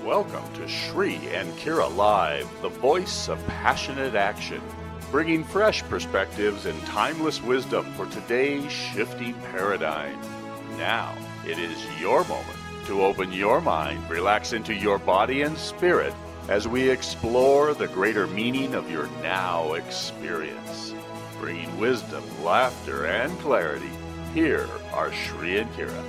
Welcome to Shri and Kira Live, the voice of passionate action, bringing fresh perspectives and timeless wisdom for today's shifting paradigm. Now, it is your moment to open your mind, relax into your body and spirit as we explore the greater meaning of your now experience. Bringing wisdom, laughter, and clarity, here are Shri and Kira.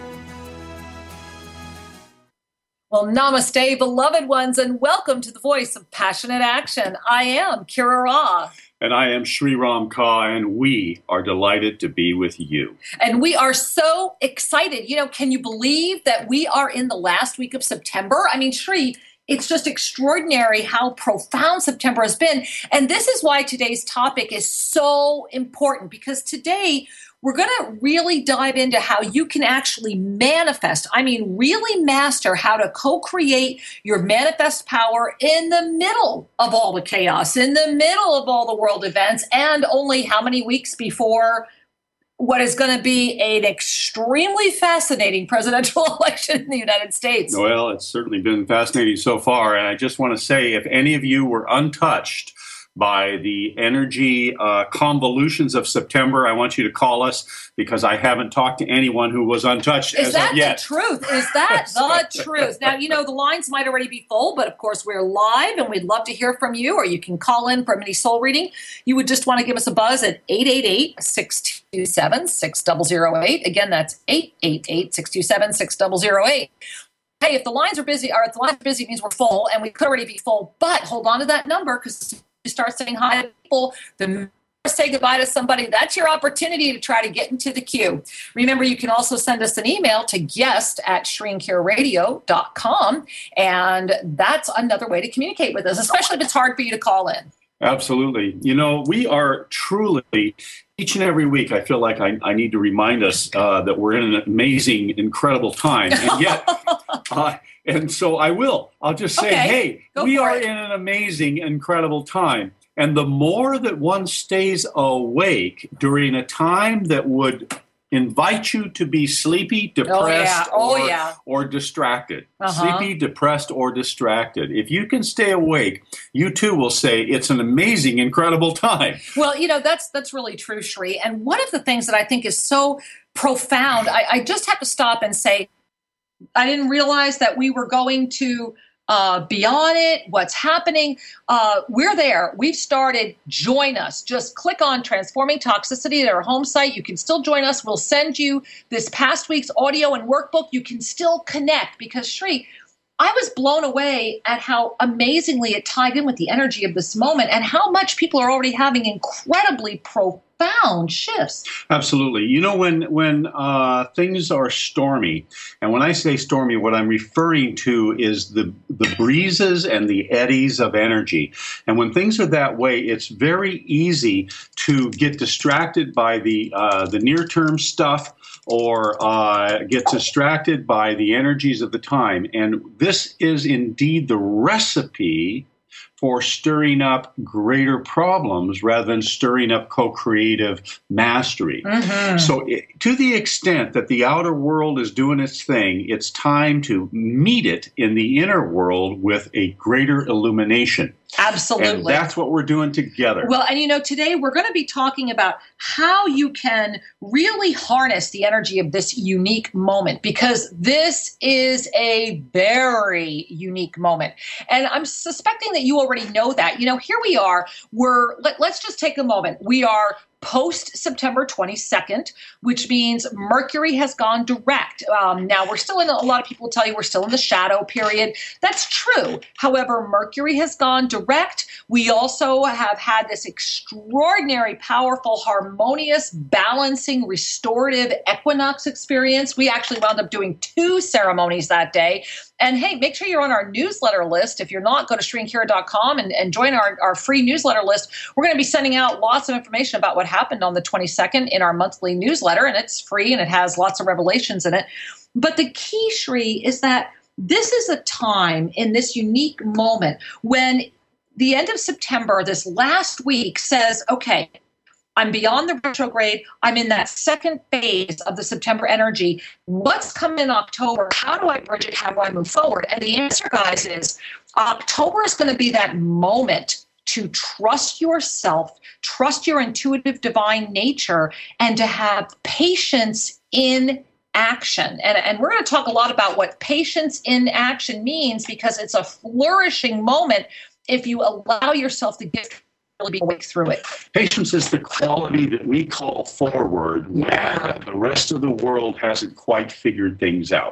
Well, namaste, beloved ones, and welcome to the voice of passionate action. I am Kira Ra. And I am Sri Ram Ka, and we are delighted to be with you. And we are so excited. You know, can you believe that we are in the last week of September? I mean, Sri, it's just extraordinary how profound September has been. And this is why today's topic is so important, because today we're going to really dive into how you can actually manifest, really master how to co-create your manifest power in the middle of all the chaos, in the middle of all the world events, and only how many weeks before what is going to be an extremely fascinating presidential election in the United States. Well, it's certainly been fascinating so far. And I just want to say, if any of you were untouched by the energy convolutions of September, I want you to call us, because I haven't talked to anyone who was untouched as of yet. Is that the truth? Is that the truth? Now, you know, the lines might already be full, but of course we're live and we'd love to hear from you, or you can call in for a mini soul reading. You would just want to give us a buzz at 888-627-6008. Again, that's 888-627-6008. Hey, if the lines are busy, or if the lines are busy, it means we're full, and we could already be full, but hold on to that number, because you start saying hi to people, the say goodbye to somebody, that's your opportunity to try to get into the queue. Remember, you can also send us an email to guest@shriandkiraradio.com, and that's another way to communicate with us, especially if it's hard for you to call in. Absolutely. You know, we are truly, each and every week, I feel like I need to remind us that we're in an amazing, incredible time. And yet, and so I will. I'll just say, hey, we are in an amazing, incredible time. And the more that one stays awake during a time that would invite you to be sleepy, depressed, or distracted. Sleepy, depressed, or distracted. If you can stay awake, you too will say it's an amazing, incredible time. Well, you know, that's really true, Shri. And one of the things that I think is so profound, I just have to stop and say, I didn't realize that we were going to be on it. What's happening? We're there. We've started. Join us. Just click on Transforming Toxicity at our home site. You can still join us. We'll send you this past week's audio and workbook. You can still connect, because Shri, I was blown away at how amazingly it tied in with the energy of this moment, and how much people are already having incredibly profound shifts. Absolutely. You know, when things are stormy, and when I say stormy, what I'm referring to is the breezes and the eddies of energy. And when things are that way, it's very easy to get distracted by the near-term stuff, or get distracted by the energies of the time. And this is indeed the recipe for stirring up greater problems rather than stirring up co-creative mastery. So to the extent that the outer world is doing its thing, it's time to meet it in the inner world with a greater illumination. Absolutely. And that's what we're doing together. Well, and you know, today we're going to be talking about how you can really harness the energy of this unique moment, because this is a very unique moment. And I'm suspecting that you already know that. You know, here we are. Let's just take a moment. We are post-September 22nd, which means Mercury has gone direct. Now, we're still in, a lot of people tell you we're still in the shadow period. That's true. However, Mercury has gone direct. We also have had this extraordinary, powerful, harmonious, balancing, restorative equinox experience. We actually wound up doing 2 ceremonies that day. And hey, make sure you're on our newsletter list. If you're not, go to shriandkira.com and join our free newsletter list. We're going to be sending out lots of information about what happened on the 22nd in our monthly newsletter, and it's free and it has lots of revelations in it. But the key, Shri, is that this is a time in this unique moment when the end of September, this last week, says, okay, I'm beyond the retrograde. I'm in that second phase of the September energy. What's coming in October? How do I bridge it? How do I move forward? And the answer, guys, is October is going to be that moment to trust yourself, trust your intuitive divine nature, and to have patience in action. And we're going to talk a lot about what patience in action means, because it's a flourishing moment if you allow yourself to get really be awake through it. Patience is the quality that we call forward when the rest of the world hasn't quite figured things out.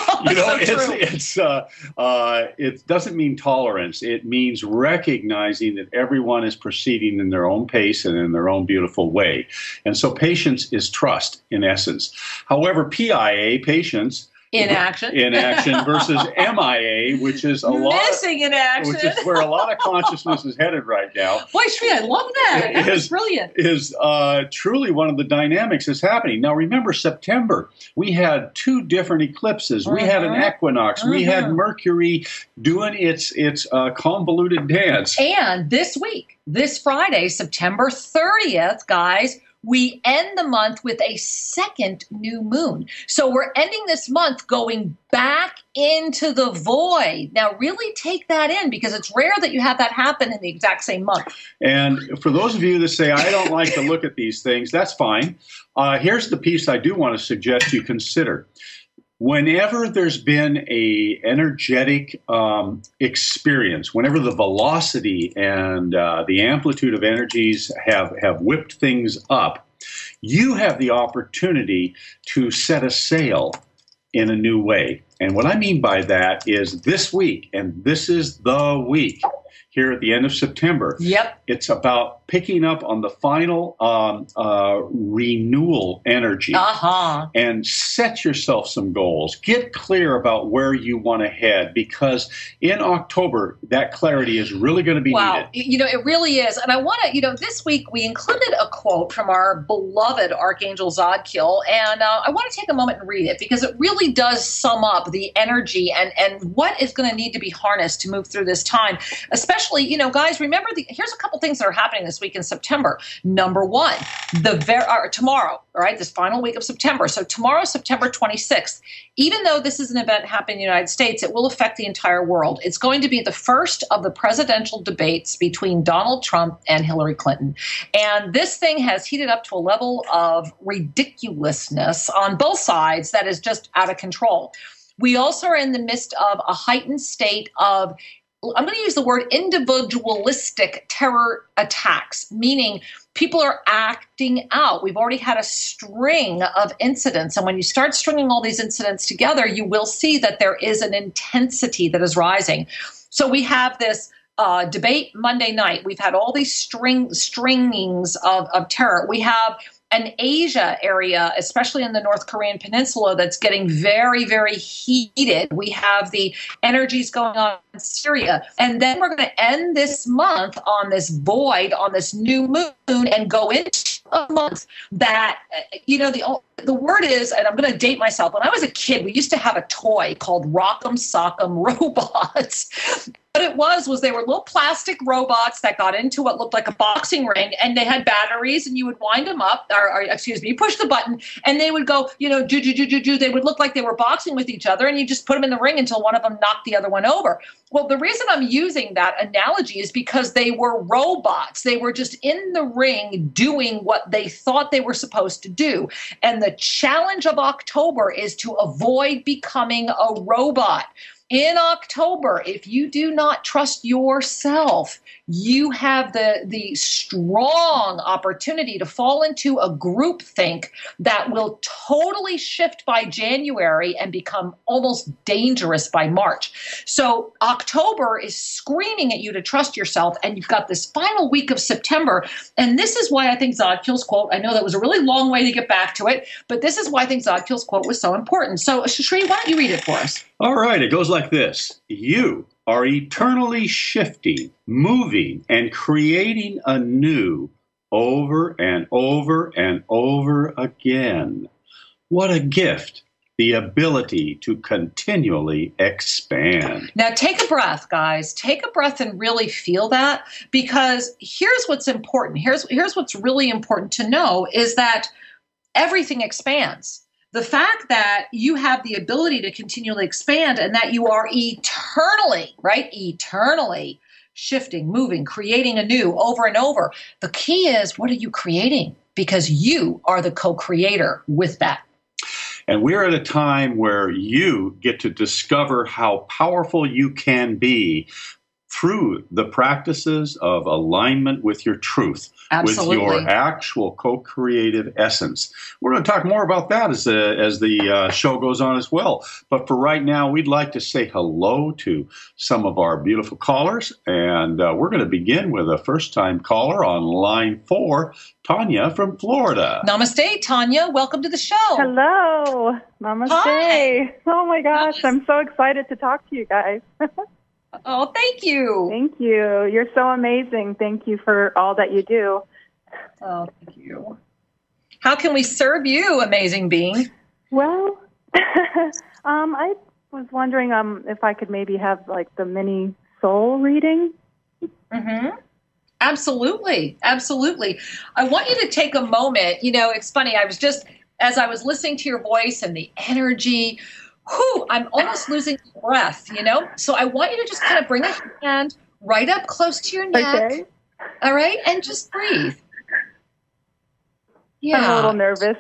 It doesn't mean tolerance. It means recognizing that everyone is proceeding in their own pace and in their own beautiful way. And so patience is trust in essence. However, PIA, patience, in action versus MIA, which is missing in action, which is where a lot of consciousness is headed right now. Boy, Sri, I love that. That was brilliant. Is truly one of the dynamics that's happening. Now, remember, September, we had 2 different eclipses. We had an equinox. We had Mercury doing its convoluted dance. And this week, this Friday, September 30th, guys, we end the month with a second new moon. So we're ending this month going back into the void. Now, really take that in, because it's rare that you have that happen in the exact same month. And for those of you that say, I don't like to look at these things, that's fine. Here's the piece I do want to suggest you consider. Whenever there's been a energetic experience, whenever the velocity and the amplitude of energies have whipped things up, you have the opportunity to set a sail in a new way. And what I mean by that is this week, and this is the week here at the end of September. Yep. It's about picking up on the final renewal energy and set yourself some goals. Get clear about where you want to head, because in October, that clarity is really going to be needed. It really is. And I want to, this week we included a quote from our beloved Archangel Zadkiel, and I want to take a moment and read it, because it really does sum up the energy and what is going to need to be harnessed to move through this time. Especially, guys, remember, here's a couple things that are happening this week in September. Number one, tomorrow, all right, this final week of September. So tomorrow, September 26th, even though this is an event happening in the United States, it will affect the entire world. It's going to be the first of the presidential debates between Donald Trump and Hillary Clinton. And this thing has heated up to a level of ridiculousness on both sides that is just out of control. We also are in the midst of a heightened state of, I'm going to use the word individualistic terror attacks, meaning people are acting out. We've already had a string of incidents. And when you start stringing all these incidents together, you will see that there is an intensity that is rising. So we have this debate Monday night. We've had all these stringings of terror. We have an Asia area, especially in the North Korean peninsula, that's getting very, very heated. We have the energies going on in Syria. And then we're going to end this month on this void, on this new moon, and go into a month that, the word is, and I'm going to date myself, when I was a kid, we used to have a toy called Rock'em Sock'em Robots. What it was they were little plastic robots that got into what looked like a boxing ring, and they had batteries, and you would wind them up, you push the button, and they would go, do. They would look like they were boxing with each other, and you just put them in the ring until one of them knocked the other one over. Well, the reason I'm using that analogy is because they were robots. They were just in the ring doing what they thought they were supposed to do. And the challenge of October is to avoid becoming a robot. In October, if you do not trust yourself, you have the strong opportunity to fall into a groupthink that will totally shift by January and become almost dangerous by March. So October is screaming at you to trust yourself, and you've got this final week of September. And this is why I think Zadkiel's quote, I know that was a really long way to get back to it, but this is why I think Zadkiel's quote was so important. So Sri, why don't you read it for us? All right, it goes like this. You are eternally shifting, moving, and creating anew over and over and over again. What a gift the ability to continually expand. Now take a breath, guys. Take a breath and really feel that, because here's what's important. Here's what's really important to know is that everything expands. The fact that you have the ability to continually expand and that you are eternally, right? Eternally shifting, moving, creating anew over and over. The key is, what are you creating? Because you are the co-creator with that. And we're at a time where you get to discover how powerful you can be through the practices of alignment with your truth, Absolutely. with your actual co-creative essence. We're going to talk more about that as the show goes on as well. But for right now, we'd like to say hello to some of our beautiful callers. And we're going to begin with a first-time caller on line 4, Tanya from Florida. Namaste, Tanya. Welcome to the show. Hello. Namaste. Hi. Oh, my gosh. I'm so excited to talk to you guys. Oh, thank you. Thank you. You're so amazing. Thank you for all that you do. Oh, thank you. How can we serve you, amazing being? Well, I was wondering if I could maybe have like the mini soul reading. Mm-hmm. Absolutely. Absolutely. I want you to take a moment. You know, it's funny. As I was listening to your voice and the energy, I'm almost losing breath, you know? So I want you to just kind of bring a hand right up close to your neck. Okay. All right? And just breathe. Yeah. I'm a little nervous.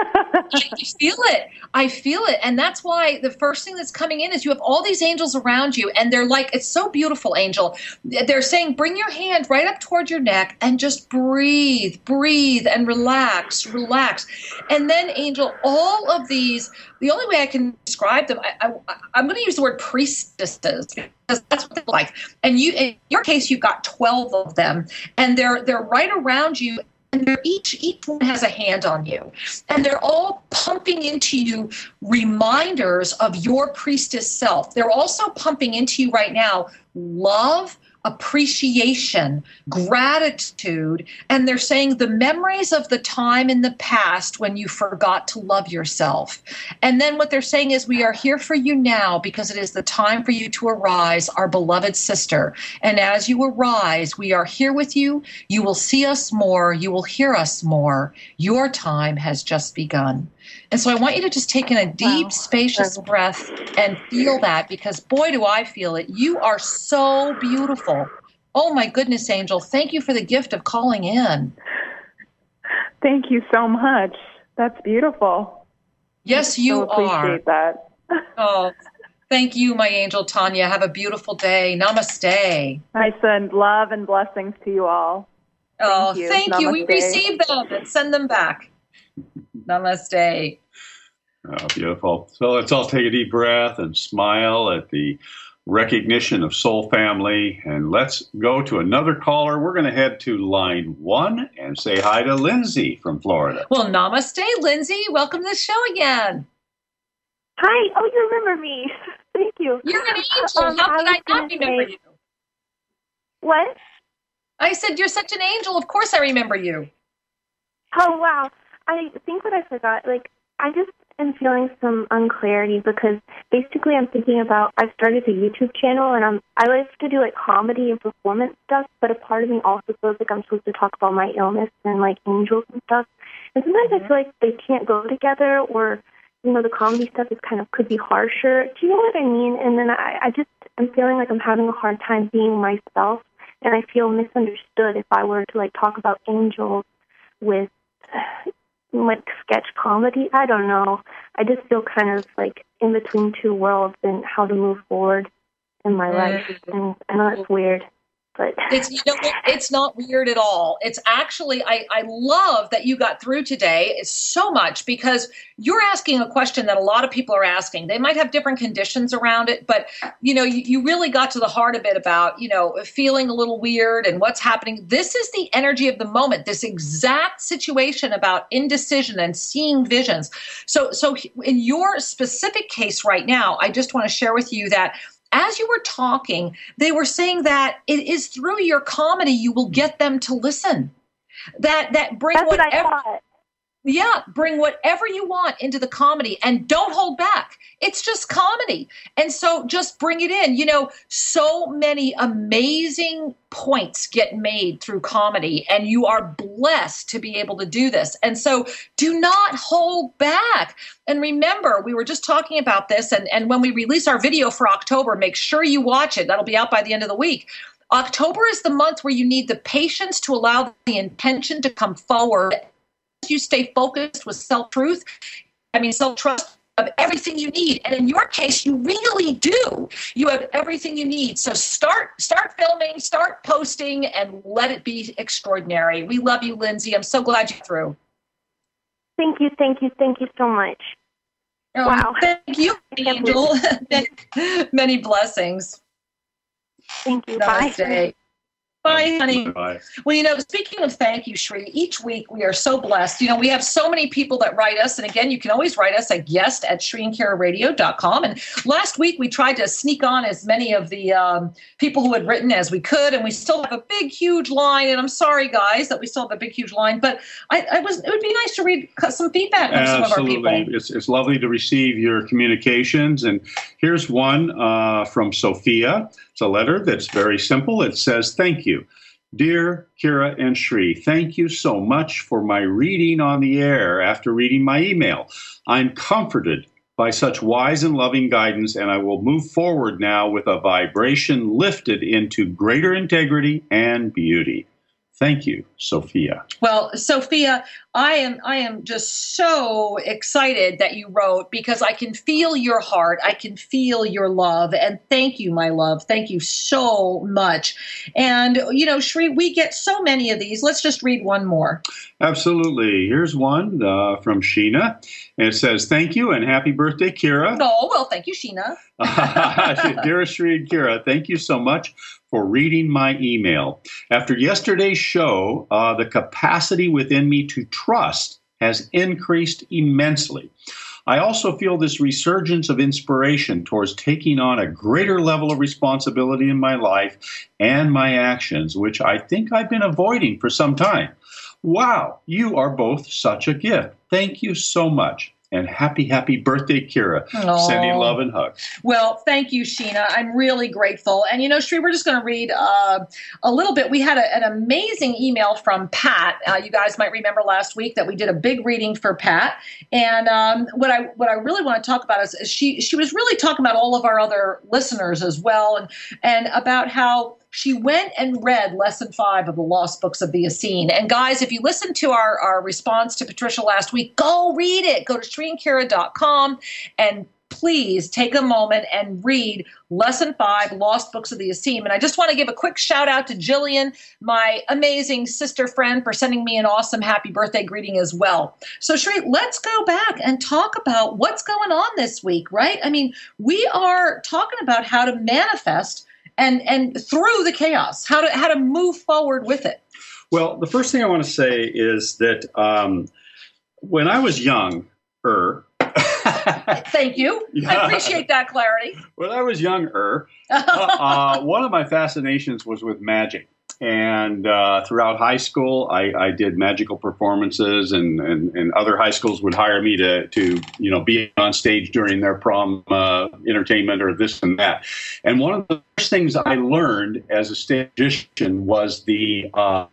I feel it. And that's why the first thing that's coming in is you have all these angels around you. And they're like, it's so beautiful, Angel. They're saying, bring your hand right up toward your neck and just breathe and relax. And then, Angel, all of these, the only way I can describe them, I'm going to use the word priestesses, because that's what they're like. And in your case, you've got 12 of them. And they're right around you. And they're each one has a hand on you. And they're all pumping into you reminders of your priestess self. They're also pumping into you right now love, appreciation, gratitude, and they're saying the memories of the time in the past when you forgot to love yourself. And then what they're saying is, we are here for you now because it is the time for you to arise, our beloved sister. And as you arise, we are here with you. You will see us more. You will hear us more. Your time has just begun. And so I want you to just take in a deep, spacious breath and feel that, because boy, do I feel it. You are so beautiful. Oh my goodness, Angel. Thank you for the gift of calling in. Thank you so much. That's beautiful. Yes, you appreciate that. Oh, thank you, my angel Tanya. Have a beautiful day. Namaste. I send love and blessings to you all. Thank you. We receive them and send them back. Namaste. Oh, beautiful. So let's all take a deep breath and smile at the recognition of Soul Family. And let's go to another caller. We're going to head to line 1 and say hi to Lindsay from Florida. Well, namaste, Lindsay. Welcome to the show again. Hi. Oh, you remember me. Thank you. You're an angel. How could I not remember you? What? I said, you're such an angel. Of course I remember you. Oh, wow. I think what I forgot, I just am feeling some unclarity because basically I'm thinking about, I've started a YouTube channel and I like to do comedy and performance stuff, but a part of me also feels like I'm supposed to talk about my illness and angels and stuff. And sometimes I feel like they can't go together, or, the comedy stuff could be harsher. Do you know what I mean? And then I'm feeling like I'm having a hard time being myself, and I feel misunderstood if I were to talk about angels with sketch comedy. I don't know. I just feel kind of in between two worlds and how to move forward in my life. And I know it's weird, but it's not weird at all. It's actually, I love that you got through today. It's so much, because you're asking a question that a lot of people are asking. They might have different conditions around it, but you really got to the heart of it about, feeling a little weird and what's happening. This is the energy of the moment, this exact situation about indecision and seeing visions. So in your specific case right now, I just want to share with you that as you were talking, they were saying that it is through your comedy you will get them to listen. That bring That's whatever. what I thought. Yeah, bring whatever you want into the comedy and don't hold back. It's just comedy. And so just bring it in. So many amazing points get made through comedy, and you are blessed to be able to do this. And so do not hold back. And remember, we were just talking about this, and when we release our video for October, make sure you watch it. That'll be out by the end of the week. October is the month where you need the patience to allow the intention to come forward. You stay focused with self-trust of everything you need. And in your case, you really do. You have everything you need. So start filming, start posting, and let it be extraordinary. We love you, Lindsay. I'm so glad you're through. Thank you so much. Wow. Thank you, Angel. Many blessings. Thank you. Namaste. Bye, honey. Bye. Well, speaking of thank you, Shri, each week we are so blessed. We have so many people that write us. And again, you can always write us at guest@ShriandKaraRadio.com. And last week we tried to sneak on as many of the people who had written as we could. And we still have a big, huge line. And I'm sorry, guys, that we still have a big, huge line. But it would be nice to read some feedback from some of our people. Absolutely. It's lovely to receive your communications. And here's one from Sophia. It's a letter that's very simple. It says, "Thank you. Dear Kira and Shri, thank you so much for my reading on the air after reading my email. I'm comforted by such wise and loving guidance, and I will move forward now with a vibration lifted into greater integrity and beauty. Thank you, Sophia." Well, Sophia, I am just so excited that you wrote, because I can feel your heart. I can feel your love. And thank you, my love. Thank you so much. And, Shri, we get so many of these. Let's just read one more. Absolutely. Here's one from Sheena. And it says, "Thank you and happy birthday, Kira." Oh, well, thank you, Sheena. Dear Shri and Kira, thank you so much for reading my email. After yesterday's show, the capacity within me to trust has increased immensely. I also feel this resurgence of inspiration towards taking on a greater level of responsibility in my life and my actions, which I think I've been avoiding for some time. Wow, you are both such a gift. Thank you so much. And happy birthday, Kira. Oh. Sending love and hugs. Well, thank you, Sheena. I'm really grateful. And, Shri, we're just going to read a little bit. We had an amazing email from Pat. You guys might remember last week that we did a big reading for Pat. And what I really want to talk about is she was really talking about all of our other listeners as well, and about how she went and read Lesson 5 of the Lost Books of the Essene. And guys, if you listened to our response to Patricia last week, go read it. Go to ShriandKara.com and please take a moment and read Lesson 5, Lost Books of the Essene. And I just want to give a quick shout out to Jillian, my amazing sister friend, for sending me an awesome happy birthday greeting as well. So Shri, let's go back and talk about what's going on this week, right? I mean, we are talking about how to manifest and through the chaos, how to move forward with it. Well, the first thing I want to say is that when I was younger, thank you. I appreciate that clarity. When I was younger, one of my fascinations was with magic. And throughout high school, I did magical performances, and other high schools would hire me to be on stage during their prom entertainment or this and that. And one of the first things I learned as a stage magician was the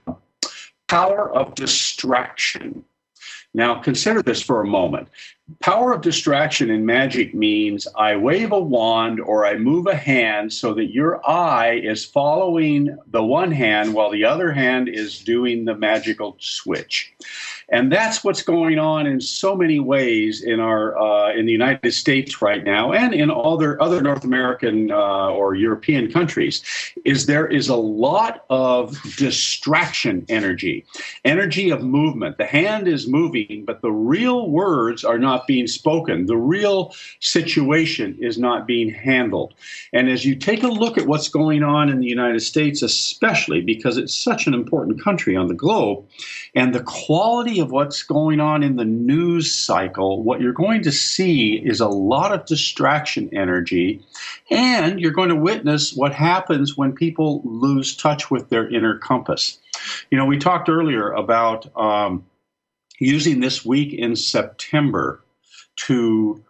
power of distraction. Now, consider this for a moment. Power of distraction in magic means I wave a wand or I move a hand so that your eye is following the one hand while the other hand is doing the magical switch. And that's what's going on in so many ways in the United States right now, and in other North American or European countries, is there is a lot of distraction energy of movement. The hand is moving, but the real words are not being spoken. The real situation is not being handled. And as you take a look at what's going on in the United States, especially because it's such an important country on the globe, and the quality of what's going on in the news cycle, what you're going to see is a lot of distraction energy, and you're going to witness what happens when people lose touch with their inner compass. We talked earlier about using this week in September to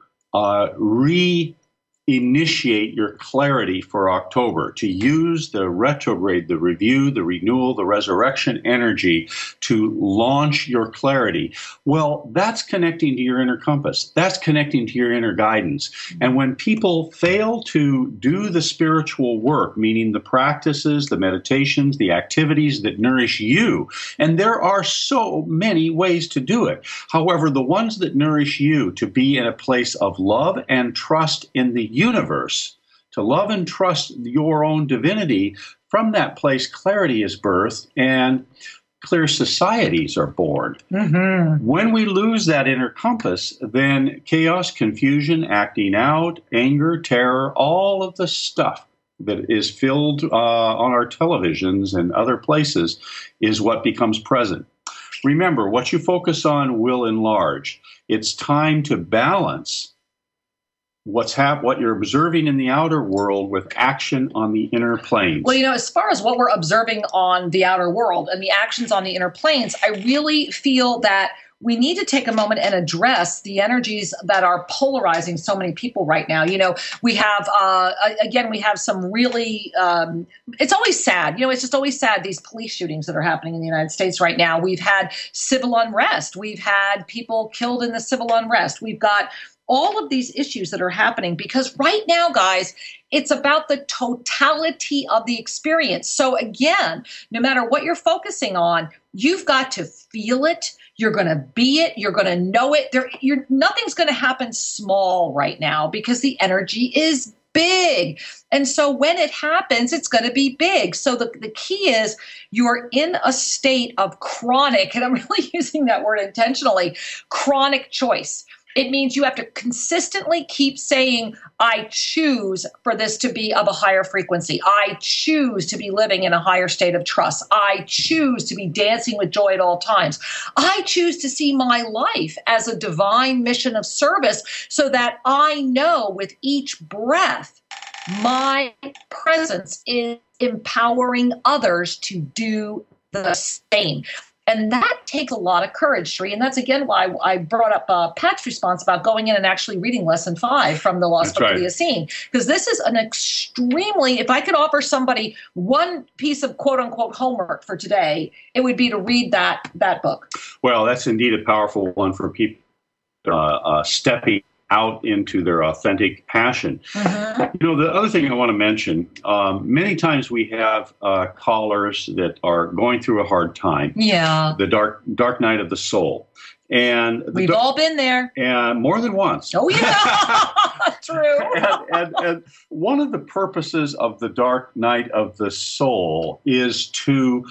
reinitiate your clarity for October, to use the retrograde, the review, the renewal, the resurrection energy to launch your clarity. Well, that's connecting to your inner compass. That's connecting to your inner guidance. And when people fail to do the spiritual work, meaning the practices, the meditations, the activities that nourish you, and there are so many ways to do it. However, the ones that nourish you to be in a place of love and trust in the universe, to love and trust your own divinity, from that place clarity is birthed and clear societies are born. Mm-hmm. When we lose that inner compass, then chaos, confusion, acting out, anger, terror, all of the stuff that is filled on our televisions and other places is what becomes present. Remember, what you focus on will enlarge. It's time to balance what you're observing in the outer world with action on the inner planes. Well, as far as what we're observing on the outer world and the actions on the inner planes, I really feel that we need to take a moment and address the energies that are polarizing so many people right now. We have, we have some really, it's always sad. It's just always sad, these police shootings that are happening in the United States right now. We've had civil unrest. We've had people killed in the civil unrest. We've got all of these issues that are happening because right now, guys, it's about the totality of the experience. So again, no matter what you're focusing on, you've got to feel it. You're going to be it. You're going to know it. Nothing's going to happen small right now because the energy is big. And so when it happens, it's going to be big. So the key is you're in a state of chronic, and I'm really using that word intentionally, chronic choice. It means you have to consistently keep saying, I choose for this to be of a higher frequency. I choose to be living in a higher state of trust. I choose to be dancing with joy at all times. I choose to see my life as a divine mission of service so that I know with each breath, my presence is empowering others to do the same. And that takes a lot of courage, Sri. And that's, again, why I brought up Pat's response about going in and actually reading Lesson 5 from the Lost Book of the Essene. Because this is an extremely, if I could offer somebody one piece of quote-unquote homework for today, it would be to read that book. Well, that's indeed a powerful one for people stepping out into their authentic passion. Mm-hmm. The other thing I want to mention, many times we have callers that are going through a hard time. Yeah. The dark night of the soul. And we've all been there. And more than once. Oh, yeah. True. and one of the purposes of the dark night of the soul is to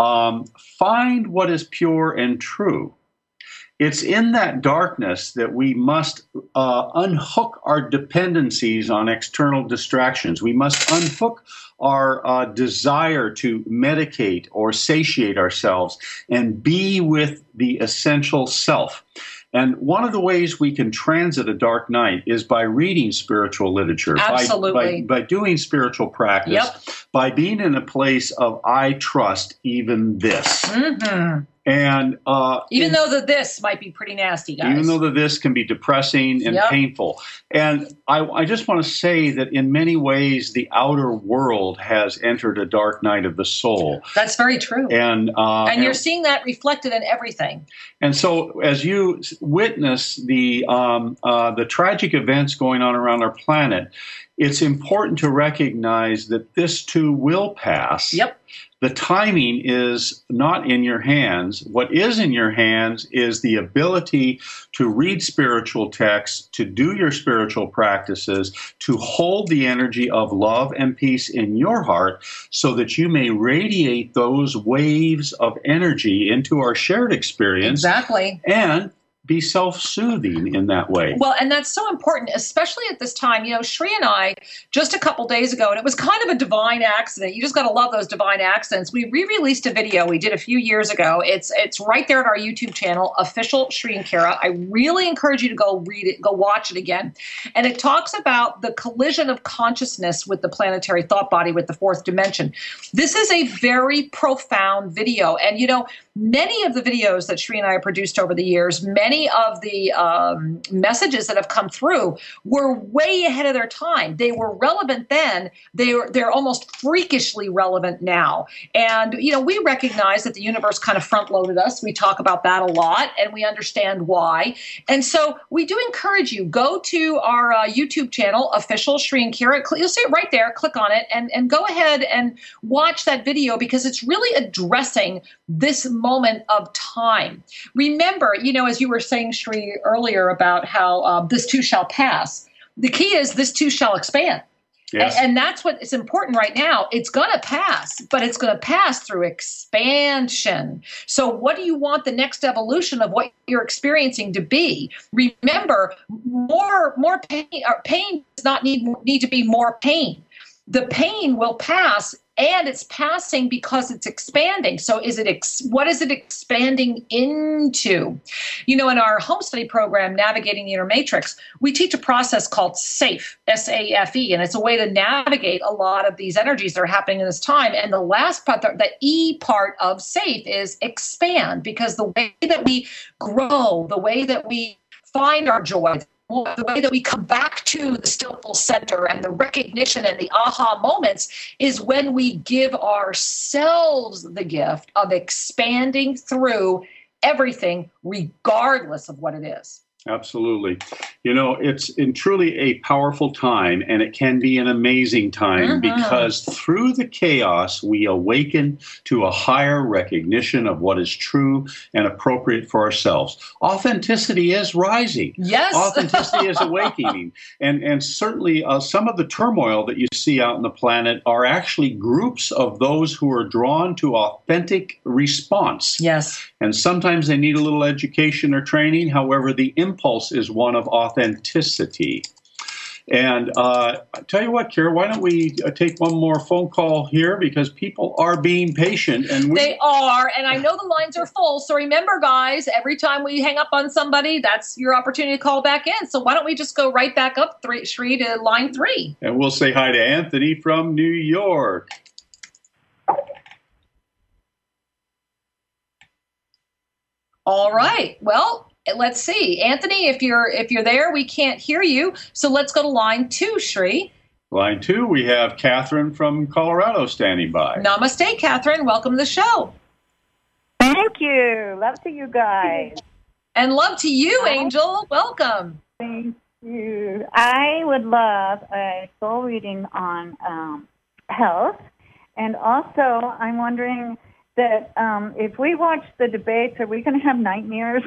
find what is pure and true. It's in that darkness that we must unhook our dependencies on external distractions. We must unhook our desire to medicate or satiate ourselves and be with the essential self. And one of the ways we can transit a dark night is by reading spiritual literature, Absolutely. by doing spiritual practice, Yep. by being in a place of I trust even this. Mm-hmm. And even though the this might be pretty nasty, guys. Even though the this can be depressing and Yep. painful. And I just want to say that in many ways, the outer world has entered a dark night of the soul. That's very true. And you're seeing that reflected in everything. And so as you witness the tragic events going on around our planet, it's important to recognize that this too will pass. Yep. The timing is not in your hands. What is in your hands is the ability to read spiritual texts, to do your spiritual practices, to hold the energy of love and peace in your heart so that you may radiate those waves of energy into our shared experience. Exactly. And be self-soothing in that way. Well, and that's so important, especially at this time. You know, Shri and I, just a couple days ago, and it was kind of a divine accident. You just got to love those divine accidents. We re-released a video we did a few years ago. It's right there at our YouTube channel, Official Shri and Kira. I really encourage you to go read it, go watch it again. And it talks about the collision of consciousness with the planetary thought body, with the fourth dimension. This is a very profound video. And, you know, many of the videos that Shri and I have produced over the years, many of the messages that have come through were way ahead of their time. They were relevant then. They're almost freakishly relevant now. And, you know, we recognize that the universe kind of front-loaded us. We talk about that a lot, and we understand why. And so we do encourage you, go to our YouTube channel, Official Shri and Kira. You'll see it right there. Click on it and go ahead and watch that video, because it's really addressing this moment of time. Remember, you know, as you were saying, Shri, earlier about how this too shall pass. The key is this too shall expand. Yes. And that's what is important right now. It's going to pass, but it's going to pass through expansion. So what do you want the next evolution of what you're experiencing to be? Remember, more pain, or pain does not need to be more pain. The pain will pass, and it's passing because it's expanding. So what is it expanding into? You know, in our home study program, Navigating the Inner Matrix, we teach a process called SAFE, S-A-F-E, and it's a way to navigate a lot of these energies that are happening in this time. And the last part, the E part of SAFE, is expand, because the way that we grow, the way that we find our joy, the way that we come back to the stillful center and the recognition and the aha moments is when we give ourselves the gift of expanding through everything, regardless of what it is. Absolutely. You know, it's truly a powerful time, and it can be an amazing time because through the chaos, we awaken to a higher recognition of what is true and appropriate for ourselves. Authenticity is rising. Yes. Authenticity is awakening. And certainly some of the turmoil that you see out on the planet are actually groups of those who are drawn to authentic response. Yes. And sometimes they need a little education or training. However, the impulse is one of authenticity. And I tell you what, Kira, why don't we take one more phone call here, because people are being patient. And they are, and I know the lines are full. So remember, guys, every time we hang up on somebody, that's your opportunity to call back in. So why don't we just go right back up, Shri, to line 3. And we'll say hi to Anthony from New York. All right. Well, let's see. Anthony, if you're there, we can't hear you. So let's go to line 2, Shri. Line 2, we have Catherine from Colorado standing by. Namaste, Catherine. Welcome to the show. Thank you. Love to you guys. And love to you, Angel. Welcome. Thank you. I would love a soul reading on health. And also, I'm wondering that if we watch the debates, are we going to have nightmares?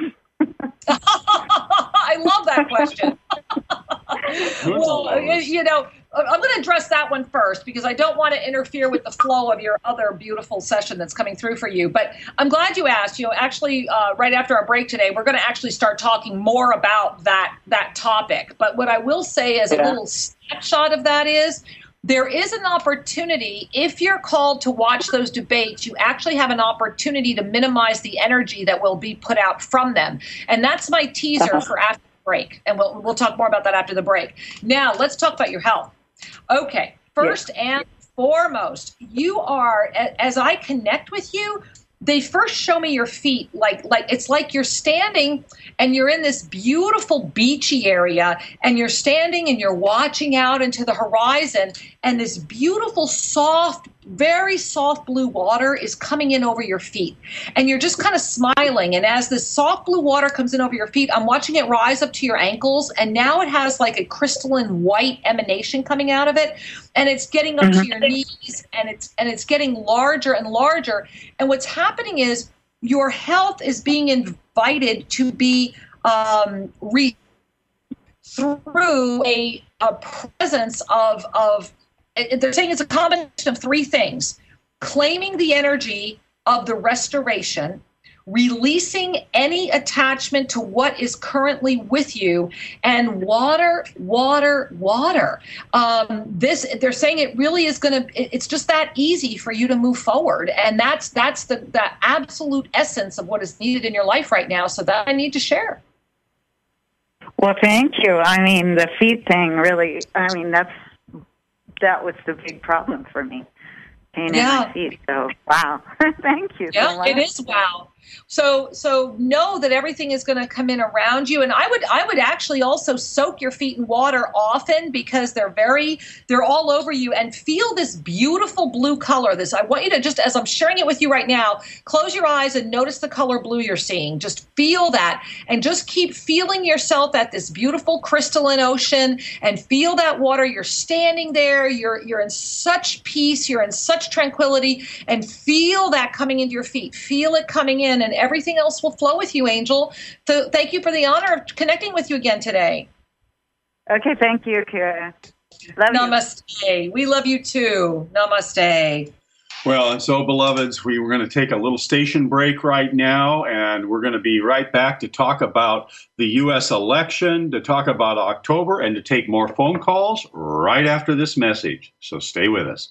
I love that question. Well, you know, I'm going to address that one first, because I don't want to interfere with the flow of your other beautiful session that's coming through for you. But I'm glad you asked. You know, actually, right after our break today, we're going to actually start talking more about that topic. But what I will say as a little snapshot of that is, there is an opportunity, if you're called to watch those debates, you actually have an opportunity to minimize the energy that will be put out from them. And that's my teaser for after the break. And we'll talk more about that after the break. Now, let's talk about your health. Okay, first and foremost, you are, as I connect with you, they first show me your feet, like it's like you're standing and you're in this beautiful beachy area, and you're standing and you're watching out into the horizon, and this beautiful, soft, very soft blue water is coming in over your feet, and you're just kind of smiling. And as this soft blue water comes in over your feet, I'm watching it rise up to your ankles, and now it has like a crystalline white emanation coming out of it, and it's getting up to your knees, and it's getting larger and larger. And what's happening is your health is being invited to be through a presence of they're saying it's a combination of 3 things: claiming the energy of the restoration, releasing any attachment to what is currently with you, and water. They're saying it really is going to, it's just that easy for you to move forward. And that's the absolute essence of what is needed in your life right now. So that I need to share. Well, thank you. I mean, the feet thing really, that was the big problem for me. Pain in my feet. So, wow. Thank you. Yeah, it is wow. So know that everything is going to come in around you. And I would actually also soak your feet in water often, because they're all over you, and feel this beautiful blue color. I want you to just, as I'm sharing it with you right now, close your eyes and notice the color blue you're seeing. Just feel that, and just keep feeling yourself at this beautiful crystalline ocean, and feel that water. You're standing there. You're in such peace. You're in such tranquility, and feel that coming into your feet. Feel it coming in, and everything else will flow with you, Angel. So thank you for the honor of connecting with you again today. Okay, thank you, Kira. Love Namaste. You. We love you too. Namaste. Well, and so, beloveds, we were going to take a little station break right now, and we're going to be right back to talk about the U.S. election, to talk about October, and to take more phone calls right after this message. So stay with us.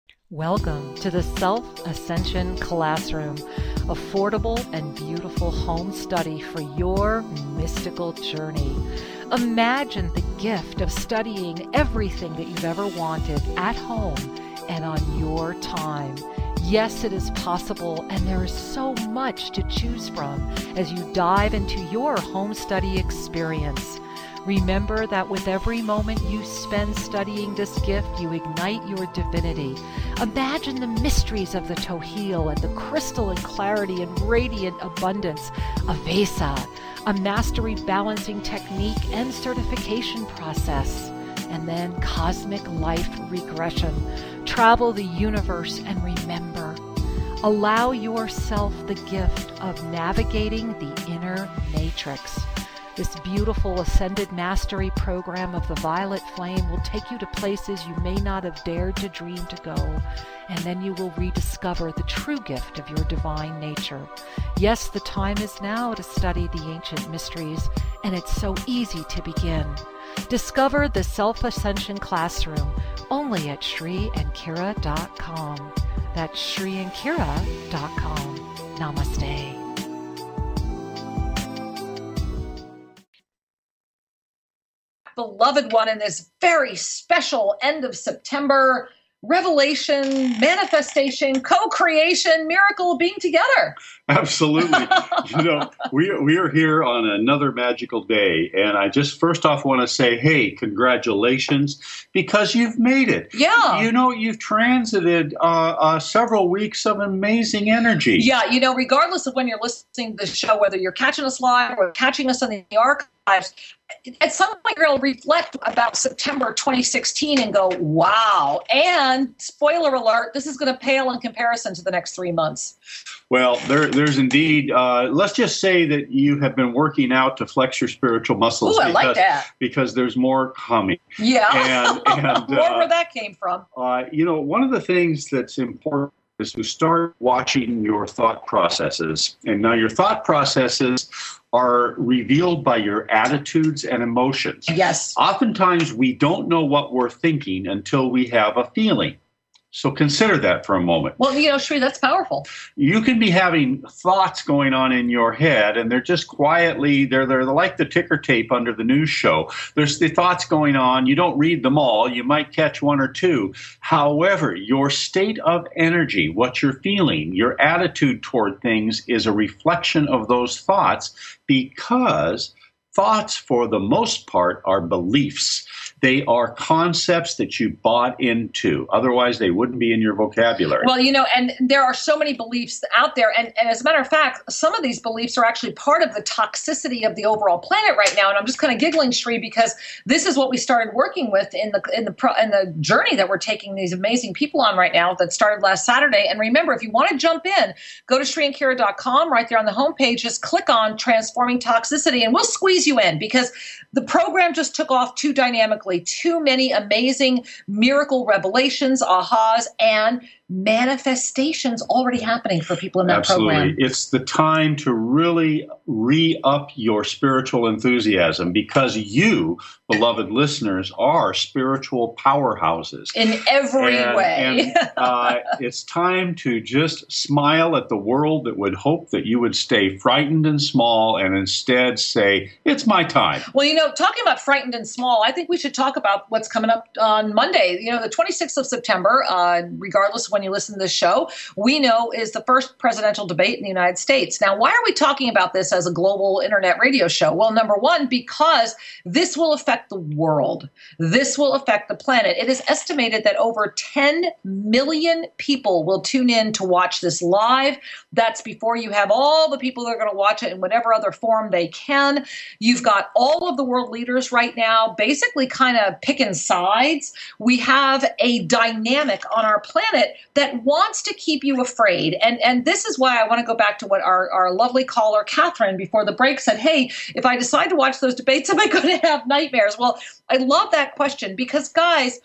Welcome to the Self-Ascension Classroom, affordable and beautiful home study for your mystical journey. Imagine the gift of studying everything that you've ever wanted at home and on your time. Yes, it is possible, and there is so much to choose from as you dive into your home study experience. Remember that with every moment you spend studying this gift, you ignite your divinity. Imagine the mysteries of the Tohil and the crystalline clarity and radiant abundance of Vesa, a mastery balancing technique and certification process, and then cosmic life regression. Travel the universe and remember. Allow yourself the gift of navigating the inner matrix. This beautiful Ascended Mastery program of the Violet Flame will take you to places you may not have dared to dream to go, and then you will rediscover the true gift of your divine nature. Yes, the time is now to study the ancient mysteries, and it's so easy to begin. Discover the Self-Ascension Classroom only at ShriandKira.com. That's ShriandKira.com. Namaste. Beloved one, in this very special end of September, revelation, manifestation, co-creation, miracle of being together. Absolutely. We are here on another magical day. And I just first off want to say, hey, congratulations, because you've made it. Yeah. You've transited several weeks of amazing energy. Yeah. Regardless of when you're listening to the show, whether you're catching us live or catching us on the archives, at some point you're going to reflect about September 2016 and go, wow. And spoiler alert, this is going to pale in comparison to the next 3 months. Well, there's indeed, let's just say that you have been working out to flex your spiritual muscles. Ooh, I like that. Because there's more coming. Yeah. And more where that came from. One of the things that's important is to start watching your thought processes. And now your thought processes are revealed by your attitudes and emotions. Yes. Oftentimes, we don't know what we're thinking until we have a feeling. So consider that for a moment. Well, Shri, that's powerful. You can be having thoughts going on in your head, and they're just quietly, they're like the ticker tape under the news show. There's the thoughts going on. You don't read them all. You might catch one or two. However, your state of energy, what you're feeling, your attitude toward things is a reflection of those thoughts, because thoughts, for the most part, are beliefs. They are concepts that you bought into. Otherwise, they wouldn't be in your vocabulary. Well, and there are so many beliefs out there. And as a matter of fact, some of these beliefs are actually part of the toxicity of the overall planet right now. And I'm just kind of giggling, Shri, because this is what we started working with in the journey that we're taking these amazing people on right now that started last Saturday. And remember, if you want to jump in, go to ShriandKira.com. Right there on the homepage, just click on Transforming Toxicity, and we'll squeeze you in, because the program just took off too dynamically. Too many amazing miracle revelations, ahas, and manifestations already happening for people in that Absolutely. program. It's the time to really re-up your spiritual enthusiasm, because you, beloved listeners, are spiritual powerhouses. In every way. And it's time to just smile at the world that would hope that you would stay frightened and small and instead say, it's my time. Well, talking about frightened and small, I think we should talk about what's coming up on Monday. The 26th of September, regardless of when you listen to this show, we know is the first presidential debate in the United States. Now, why are we talking about this as a global internet radio show? Well, number one, because this will affect the world. This will affect the planet. It is estimated that over 10 million people will tune in to watch this live. That's before you have all the people that are going to watch it in whatever other form they can. You've got all of the world leaders right now basically kind of picking sides. We have a dynamic on our planet that wants to keep you afraid. And this is why I want to go back to what our lovely caller, Catherine, before the break said, hey, if I decide to watch those debates, am I going to have nightmares? Well, I love that question because, guys,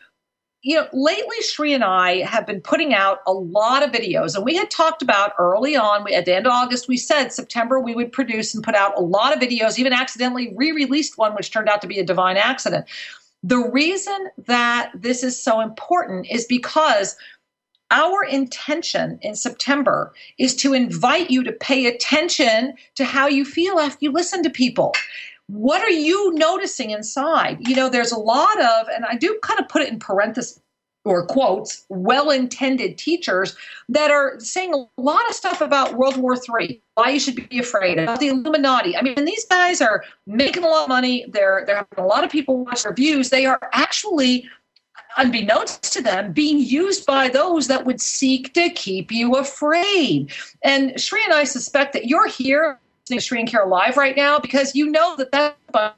lately Sri and I have been putting out a lot of videos, and we had talked about early on, at the end of August, we said September we would produce and put out a lot of videos, even accidentally re-released one, which turned out to be a divine accident. The reason that this is so important is because our intention in September is to invite you to pay attention to how you feel after you listen to people. What are you noticing inside? There's a lot of, and I do kind of put it in parentheses or quotes, well-intended teachers that are saying a lot of stuff about World War III, why you should be afraid, about the Illuminati. I mean, these guys are making a lot of money. They're having a lot of people watch their views. They are actually, unbeknownst to them, being used by those that would seek to keep you afraid. And Sri and I suspect that you're here listening to Sri and Kara Live right now because you know that that's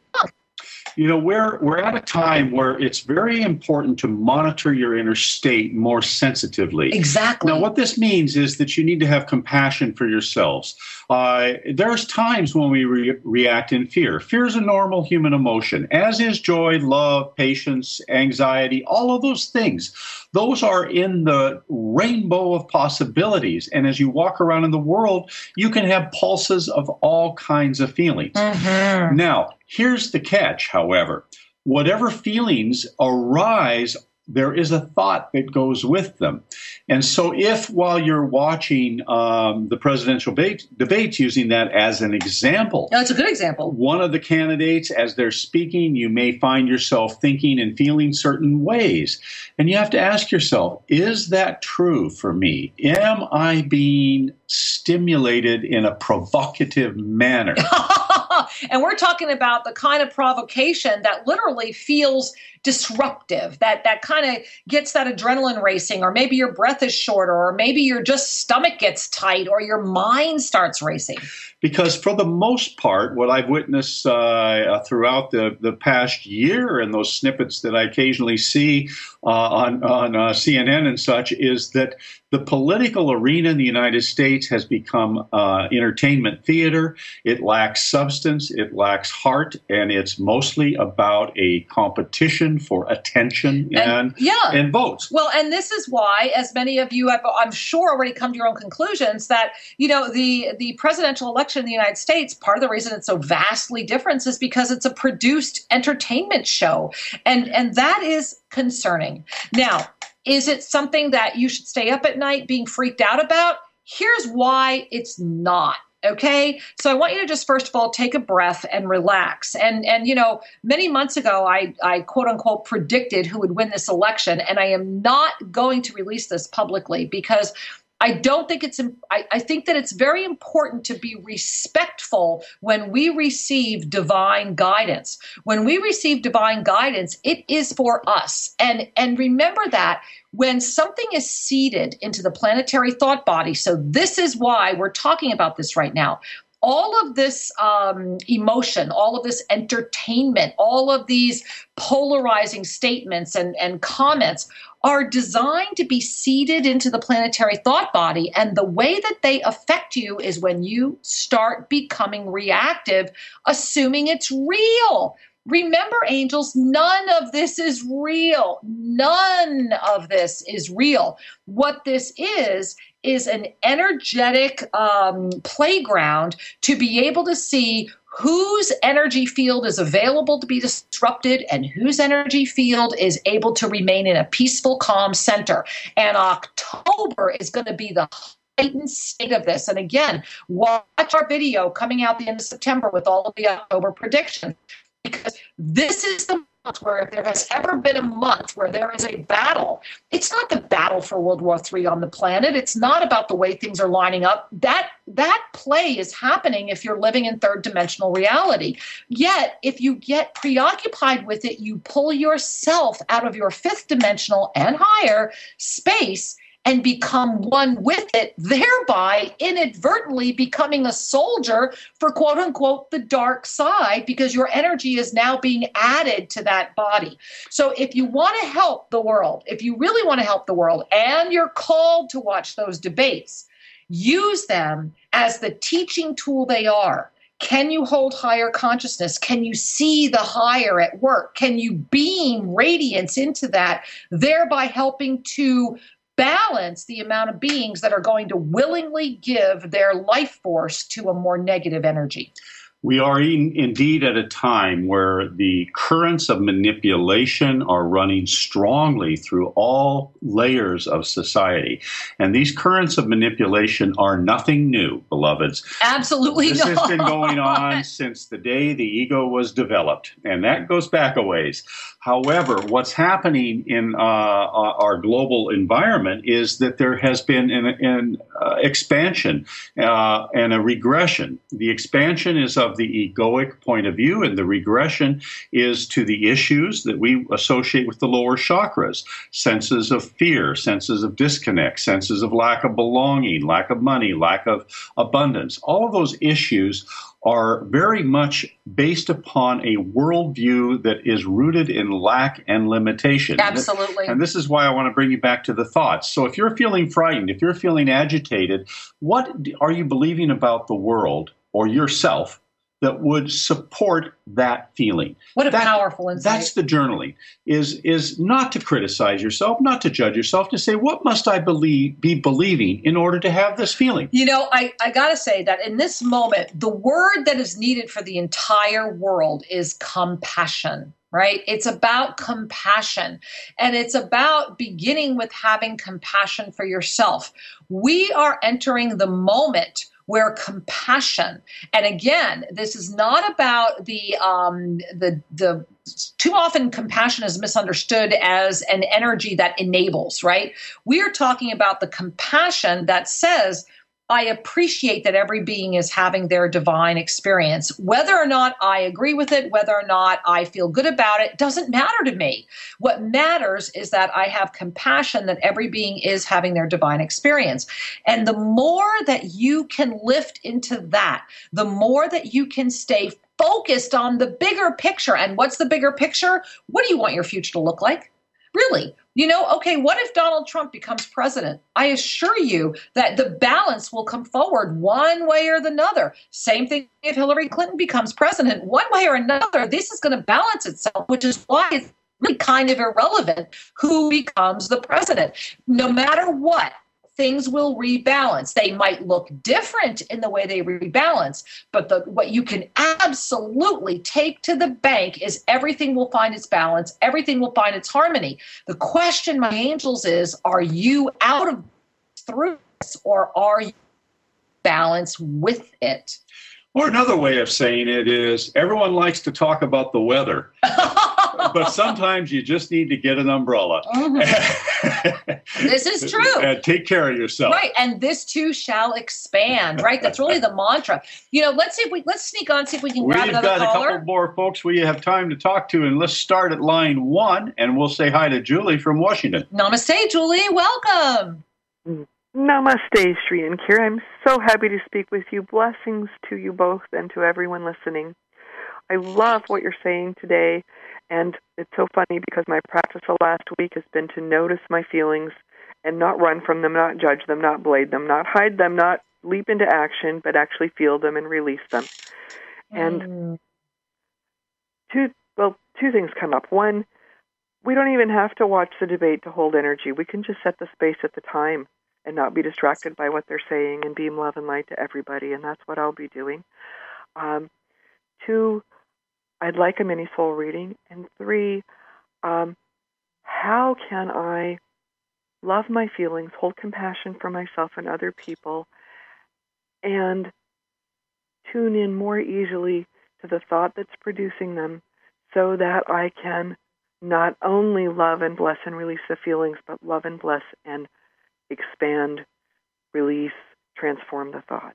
we're at a time where it's very important to monitor your inner state more sensitively. Exactly. Now, what this means is that you need to have compassion for yourselves. There's times when we react in fear. Fear is a normal human emotion, as is joy, love, patience, anxiety, all of those things. Those are in the rainbow of possibilities. And as you walk around in the world, you can have pulses of all kinds of feelings. Mm-hmm. Now, here's the catch, however. Whatever feelings arise, there is a thought that goes with them. And so if while you're watching the presidential debates, using that as an example. That's a good example. One of the candidates, as they're speaking, you may find yourself thinking and feeling certain ways. And you have to ask yourself, is that true for me? Am I being stimulated in a provocative manner? And we're talking about the kind of provocation that literally feels disruptive, that kind of gets that adrenaline racing, or maybe your breath is shorter, or maybe your just stomach gets tight, or your mind starts racing. Because for the most part, what I've witnessed throughout the past year and those snippets that I occasionally see on CNN and such is that the political arena in the United States has become entertainment theater. It lacks substance, it lacks heart, and it's mostly about a competition for attention and votes. Well, and this is why, as many of you have, I'm sure, already come to your own conclusions, that the presidential election in the United States, part of the reason it's so vastly different is because it's a produced entertainment show, and that is concerning. Now, is it something that you should stay up at night being freaked out about? Here's why it's not. Okay, so I want you to just first of all take a breath and relax. And many months ago, I quote unquote predicted who would win this election, and I am not going to release this publicly because I don't think I think that it's very important to be respectful when we receive divine guidance. When we receive divine guidance, it is for us. And remember that when something is seeded into the planetary thought body, so this is why we're talking about this right now. All of this emotion, all of this entertainment, all of these polarizing statements and comments are designed to be seeded into the planetary thought body. And the way that they affect you is when you start becoming reactive, assuming it's real. Remember, angels, none of this is real. None of this is real. What this is an energetic playground to be able to see whose energy field is available to be disrupted and whose energy field is able to remain in a peaceful, calm center. And October is going to be the heightened state of this. And again, watch our video coming out the end of September with all of the October predictions, because this is the month where if there has ever been a month where there is a battle, it's not the battle for World War III on the planet. It's not about the way things are lining up. That play is happening if you're living in third dimensional reality. Yet, if you get preoccupied with it, you pull yourself out of your fifth dimensional and higher space and become one with it, thereby inadvertently becoming a soldier for quote unquote the dark side, because your energy is now being added to that body. So if you want to help the world, if you really want to help the world, and you're called to watch those debates, use them as the teaching tool they are. Can you hold higher consciousness? Can you see the higher at work? Can you beam radiance into that, thereby helping to balance the amount of beings that are going to willingly give their life force to a more negative energy? We are indeed at a time where the currents of manipulation are running strongly through all layers of society. And these currents of manipulation are nothing new, beloveds. Absolutely not. This has been going on since the day the ego was developed, and that goes back a ways. However, what's happening in our global environment is that there has been an expansion and a regression. The expansion is of the egoic point of view, and the regression is to the issues that we associate with the lower chakras: senses of fear, senses of disconnect, senses of lack of belonging, lack of money, lack of abundance. All of those issues are very much based upon a worldview that is rooted in lack and limitation. Absolutely. And this is why I want to bring you back to the thoughts. So if you're feeling frightened, if you're feeling agitated, what are you believing about the world or yourself that would support that feeling? What a powerful insight. That's the journaling, is not to criticize yourself, not to judge yourself, to say, what must I be believing in order to have this feeling? You know, I got to say that in this moment, the word that is needed for the entire world is compassion. Right? It's about compassion, and it's about beginning with having compassion for yourself. We are entering the moment where compassion, and again, this is not about the too often compassion is misunderstood as an energy that enables, right? We are talking about the compassion that says, I appreciate that every being is having their divine experience. Whether or not I agree with it, whether or not I feel good about it, doesn't matter to me. What matters is that I have compassion that every being is having their divine experience. And the more that you can lift into that, the more that you can stay focused on the bigger picture. And what's the bigger picture? What do you want your future to look like? Really? You know, okay, what if Donald Trump becomes president? I assure you that the balance will come forward one way or the other. Same thing if Hillary Clinton becomes president. One way or another, this is going to balance itself, which is why it's really kind of irrelevant who becomes the president. No matter what, things will rebalance. They might look different in the way they rebalance, but what you can absolutely take to the bank is everything will find its balance. Everything will find its harmony. The question, my angels, is, are you out of through this, or are you balanced with it? Or another way of saying it is, everyone likes to talk about the weather, but sometimes you just need to get an umbrella. Mm-hmm. This is true. And take care of yourself. Right, and this too shall expand. Right, that's really the mantra. You know, let's sneak on, see if we can grab another caller. We've got a couple more folks we have time to talk to, and let's start at line 1, and we'll say hi to Julie from Washington. Namaste, Julie. Welcome. Namaste, Sri and Kira. I'm so happy to speak with you. Blessings to you both and to everyone listening. I love what you're saying today, and it's so funny because my practice the last week has been to notice my feelings and not run from them, not judge them, not blade them, not hide them, not leap into action, but actually feel them and release them. And well, two things come up. One, we don't even have to watch the debate to hold energy. We can just set the space at the time and not be distracted by what they're saying and beam love and light to everybody, and that's what I'll be doing. 2, I'd like a mini soul reading. And 3, how can I love my feelings, hold compassion for myself and other people, and tune in more easily to the thought that's producing them so that I can not only love and bless and release the feelings, but love and bless and expand, release, transform the thought.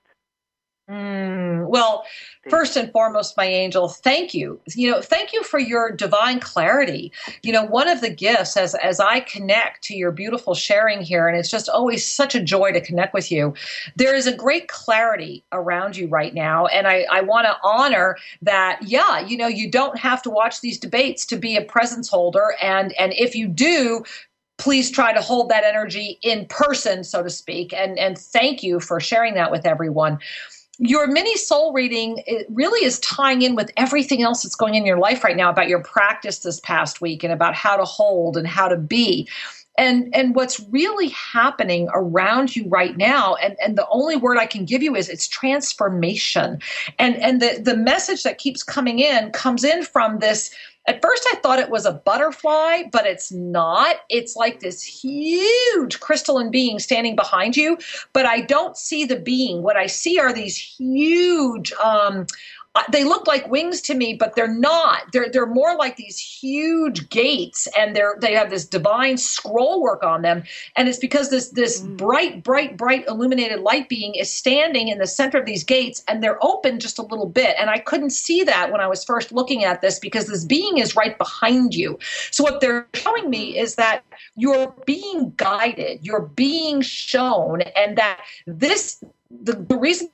Well, first and foremost, my angel, thank you. Thank you for your divine clarity. One of the gifts as I connect to your beautiful sharing here, and it's just always such a joy to connect with you, there is a great clarity around you right now. And I want to honor that, you don't have to watch these debates to be a presence holder. And if you do, please try to hold that energy in person, so to speak. And thank you for sharing that with everyone. Your mini soul reading, it really is tying in with everything else that's going in your life right now about your practice this past week and about how to hold and how to be. And what's really happening around you right now, and the only word I can give you is it's transformation. And the message that keeps coming in comes in from this. At first I thought it was a butterfly, but it's not. It's like this huge crystalline being standing behind you, but I don't see the being. What I see are these huge, they look like wings to me, but they're not. They're more like these huge gates, and they have this divine scroll work on them. And it's because this bright illuminated light being is standing in the center of these gates, and they're open just a little bit. And I couldn't see that when I was first looking at this because this being is right behind you. So what they're showing me is that you're being guided, you're being shown, and that the reason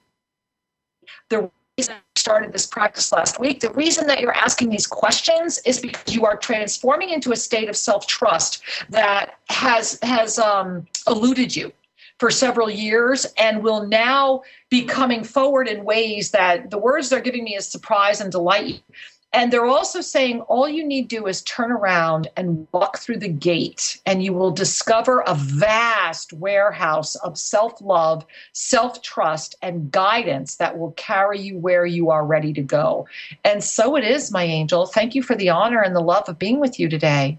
I started this practice last week, the reason that you're asking these questions is because you are transforming into a state of self-trust that has eluded you for several years and will now be coming forward in ways that the words they're giving me is surprise and delight you. And they're also saying all you need to do is turn around and walk through the gate, and you will discover a vast warehouse of self-love, self-trust, and guidance that will carry you where you are ready to go. And so it is, my angel. Thank you for the honor and the love of being with you today.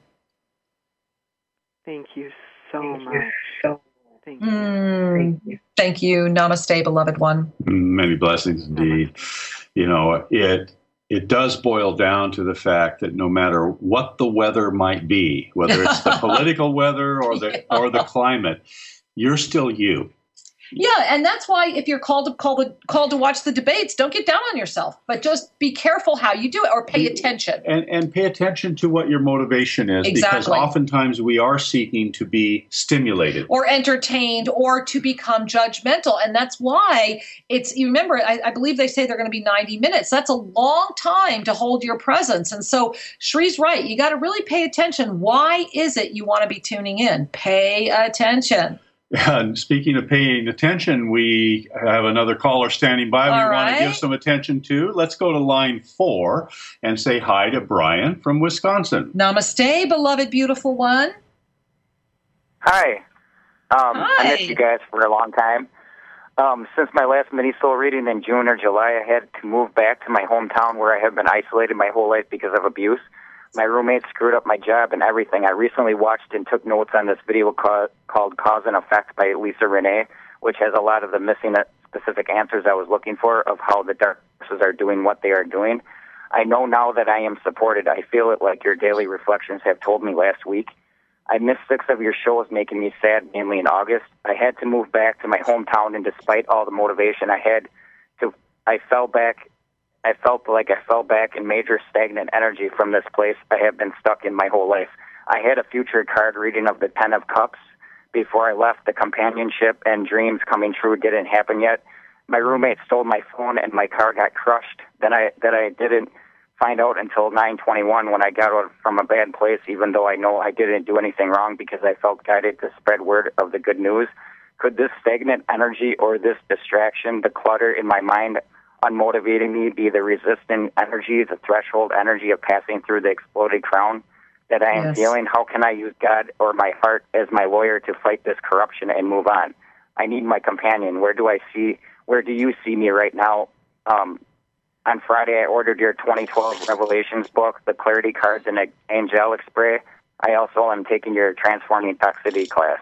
Thank you so much. Thank you. Thank you. Namaste, beloved one. Many blessings indeed. It does boil down to the fact that no matter what the weather might be, whether it's the political weather or the climate, you're still you. Yeah, and that's why if you're called to watch the debates, don't get down on yourself, but just be careful how you do it or pay attention. And pay attention to what your motivation is, because oftentimes we are seeking to be stimulated. Or entertained or to become judgmental. And that's why you remember, I believe they say they're going to be 90 minutes. That's a long time to hold your presence. And so Shree's right. You got to really pay attention. Why is it you want to be tuning in? Pay attention. And speaking of paying attention, we have another caller standing by want to give some attention to. Let's go to line 4 and say hi to Brian from Wisconsin. Namaste, beloved, beautiful one. Hi. I missed you guys for a long time. Since my last mini soul reading in June or July, I had to move back to my hometown where I have been isolated my whole life because of abuse. My roommate screwed up my job and everything. I recently watched and took notes on this video called Cause and Effect by Lisa Renee, which has a lot of the missing specific answers I was looking for of how the dark forces are doing what they are doing. I know now that I am supported. I feel it like your daily reflections have told me last week. I missed 6 of your shows, making me sad, mainly in August. I had to move back to my hometown, and despite all the motivation I had, I felt like I fell back in major stagnant energy from this place I have been stuck in my whole life. I had a future card reading of the 10 of Cups before I left. The companionship and dreams coming true didn't happen yet. My roommate stole my phone and my car got crushed. That I didn't find out until 9/21 when I got out from a bad place, even though I know I didn't do anything wrong because I felt guided to spread word of the good news. Could this stagnant energy or this distraction, the clutter in my mind, unmotivating me be the resistant energy, the threshold energy of passing through the exploded crown that I am feeling? How can I use God or my heart as my lawyer to fight this corruption and move on? I need my companion. Where do you see me right now? On Friday, I ordered your 2012 Revelations book, the Clarity Cards and Angelic Spray. I also am taking your Transforming Toxicity class.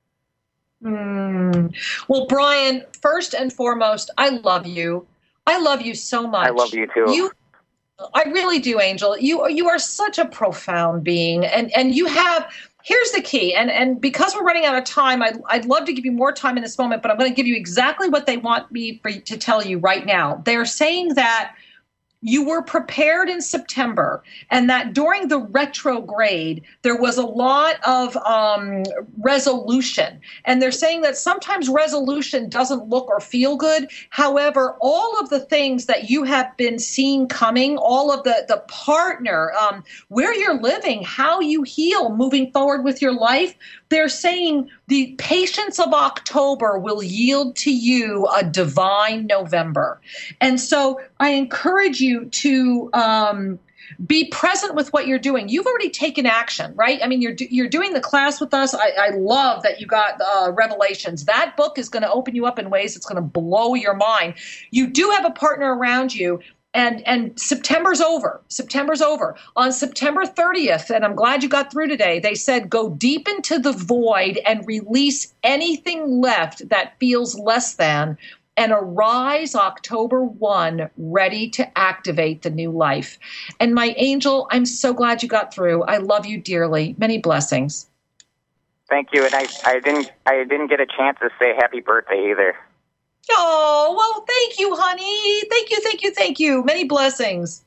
Well, Brian, first and foremost, I love you. I love you so much. I love you too. I really do, Angel. You are such a profound being, and you have. Here's the key, and because we're running out of time, I'd love to give you more time in this moment, but I'm going to give you exactly what they want me to tell you right now. They're saying that you were prepared in September, and that during the retrograde, there was a lot of resolution. And they're saying that sometimes resolution doesn't look or feel good. However, all of the things that you have been seeing coming, all of the partner, where you're living, how you heal moving forward with your life, they're saying the patience of October will yield to you a divine November. And so I encourage you to be present with what you're doing. You've already taken action, right? I mean, you're doing the class with us. I love that you got Revelations. That book is going to open you up in ways that's going to blow your mind. You do have a partner around you. And September's over. September's over. On September 30th, and I'm glad you got through today, they said go deep into the void and release anything left that feels less than, and arise October 1, ready to activate the new life. And my angel, I'm so glad you got through. I love you dearly. Many blessings. Thank you. And I didn't get a chance to say happy birthday either. Oh, well, thank you, honey. Thank you, thank you, thank you. Many blessings.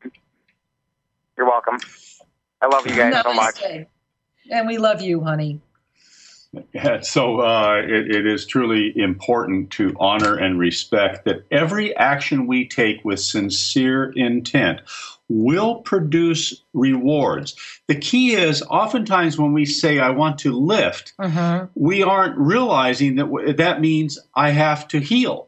You're welcome. I love you guys so much. And we love you, honey. Yeah, so it is truly important to honor and respect that every action we take with sincere intent will produce rewards. The key is oftentimes when we say, I want to lift, we aren't realizing that means I have to heal.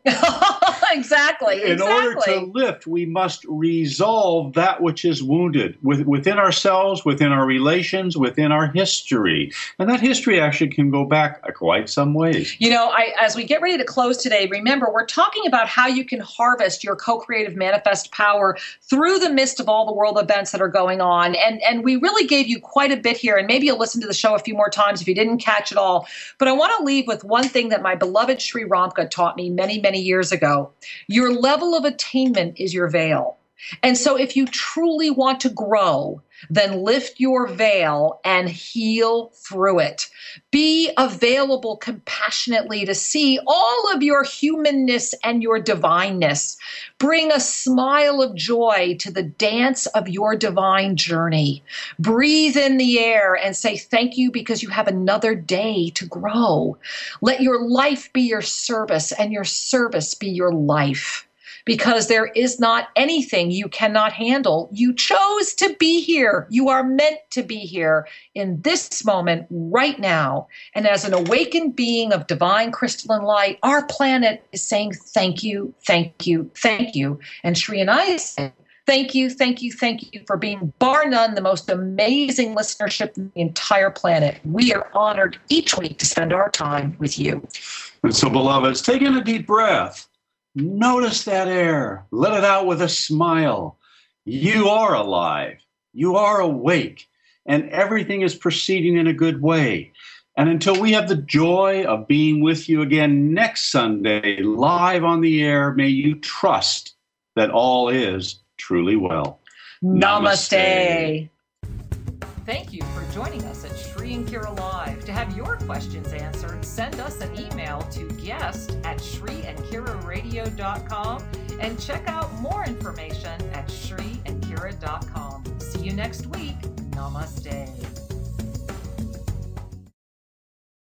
Exactly. In order to lift, we must resolve that which is wounded within ourselves, within our relations, within our history. And that history actually can go back quite some ways. You know, as we get ready to close today, remember, we're talking about how you can harvest your co-creative manifest power through the midst of all the world events that are going on. And we really gave you quite a bit here. And maybe you'll listen to the show a few more times if you didn't catch it all. But I want to leave with one thing that my beloved Sri Ramka taught me many, many years ago. Your level of attainment is your veil. And so if you truly want to grow, then lift your veil and heal through it. Be available compassionately to see all of your humanness and your divineness. Bring a smile of joy to the dance of your divine journey. Breathe in the air and say thank you because you have another day to grow. Let your life be your service and your service be your life. Because there is not anything you cannot handle. You chose to be here. You are meant to be here in this moment right now. And as an awakened being of divine crystalline light, our planet is saying thank you, thank you, thank you. And Sri and I say thank you, thank you, thank you for being, bar none, the most amazing listenership on the entire planet. We are honored each week to spend our time with you. And so, beloveds, take in a deep breath. Notice that air. Let it out with a smile. You are alive. You are awake. And everything is proceeding in a good way. And until we have the joy of being with you again next Sunday, live on the air, may you trust that all is truly well. Namaste. Thank you for joining us at Sri and Kira Live. To have your questions answered, send us an email to guest@SriandKiraRadio.com and check out more information at SriandKira.com. See you next week. Namaste.